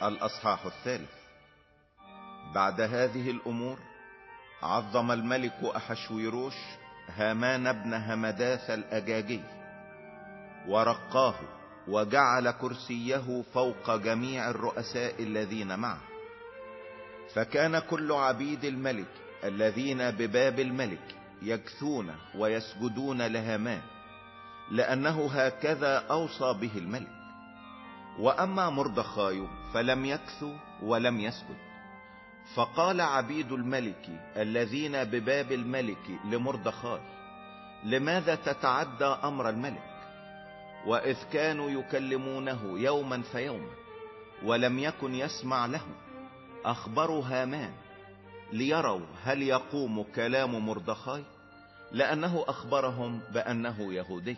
الأصحاح 3. بعد هذه الأمور عظم الملك أحشويروش هامان بن همداث الأجاجي ورقاه وجعل كرسيه فوق جميع الرؤساء الذين معه. فكان كل عبيد الملك الذين بباب الملك يكثون ويسجدون لهامان، لأنه هكذا أوصى به الملك. وأما مردخاي فلم يكث ولم يسجد. فقال عبيد الملك الذين بباب الملك لمردخاي: لماذا تتعدى أمر الملك؟ وإذ كانوا يكلمونه يوما فيوما ولم يكن يسمع له، أخبروا هامان ليروا هل يقوم كلام مردخاي، لأنه أخبرهم بأنه يهودي.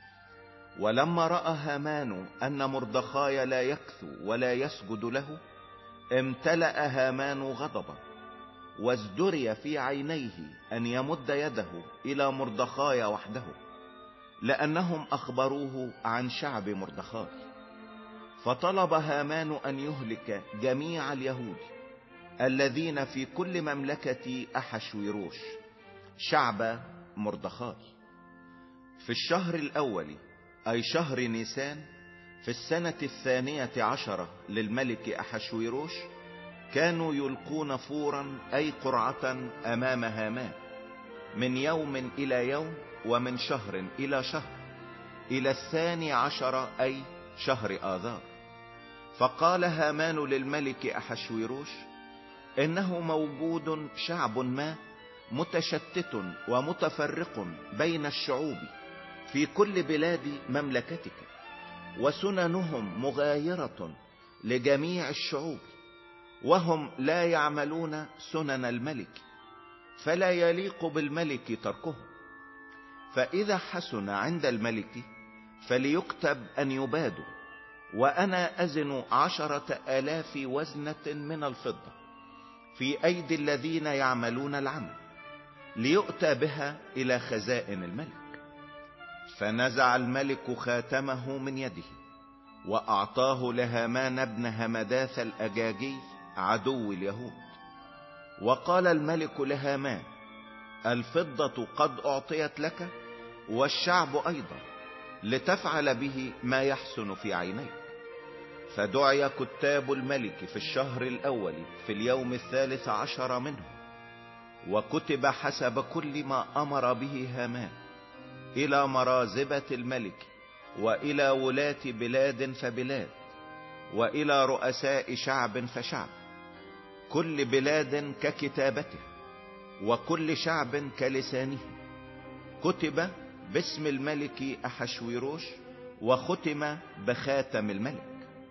ولما رأى هامان أن مردخاي لا يكثو ولا يسجد له، امتلأ هامان غضبا، وازدري في عينيه أن يمد يده إلى مردخاي وحده، لأنهم أخبروه عن شعب مردخاي. فطلب هامان أن يهلك جميع اليهود الذين في كل مملكة أحشويروش، شعب مردخاي. في الشهر الأول، أي شهر نيسان، في السنة 12 للملك أحشويروش، كانوا يلقون فورا أي قرعة أمام هامان من يوم إلى يوم ومن شهر إلى شهر إلى 12 أي شهر آذار. فقال هامان للملك أحشويروش: إنه موجود شعب ما متشتت ومتفرق بين الشعوب في كل بلاد مملكتك، وسننهم مغايرة لجميع الشعوب، وهم لا يعملون سنن الملك، فلا يليق بالملك تركهم. فإذا حسن عند الملك فليكتب أن يبادوا، وأنا أزن 10,000 وزنة من الفضة في أيدي الذين يعملون العمل، ليؤتى بها إلى خزائن الملك. فنزع الملك خاتمه من يده وأعطاه لهامان بن همداث الأجاجي عدو اليهود. وقال الملك لهامان: الفضة قد أعطيت لك والشعب أيضا، لتفعل به ما يحسن في عينيك. فدعي كتاب الملك في الشهر الأول في اليوم 13 منه، وكتب حسب كل ما أمر به هامان إلى مرازبة الملك، وإلى ولاة بلاد فبلاد، وإلى رؤساء شعب فشعب، كل بلاد ككتابته وكل شعب كلسانه. كتب باسم الملك أحشويروش، وختم بخاتم الملك.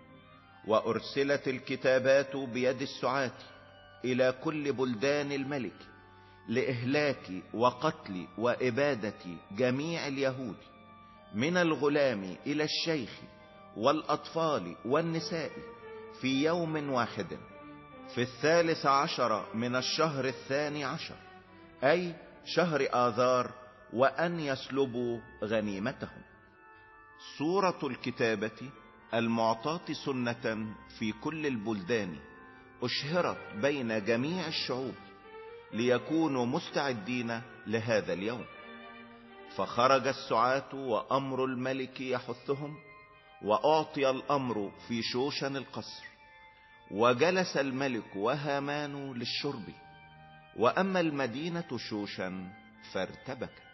وأرسلت الكتابات بيد السعاة إلى كل بلدان الملك لإهلاك وقتل وإبادة جميع اليهود، من الغلام إلى الشيخ والأطفال والنساء، في يوم واحد، في 13 من الشهر 12 أي شهر آذار، وأن يسلبوا غنيمتهم. صورة الكتابة المعطاة سنة في كل البلدان أشهرت بين جميع الشعوب، ليكونوا مستعدين لهذا اليوم. فخرج السعاة وأمر الملك يحثهم، وأعطي الأمر في شوشن القصر. وجلس الملك وهامان للشرب، وأما المدينة شوشن فارتبكت.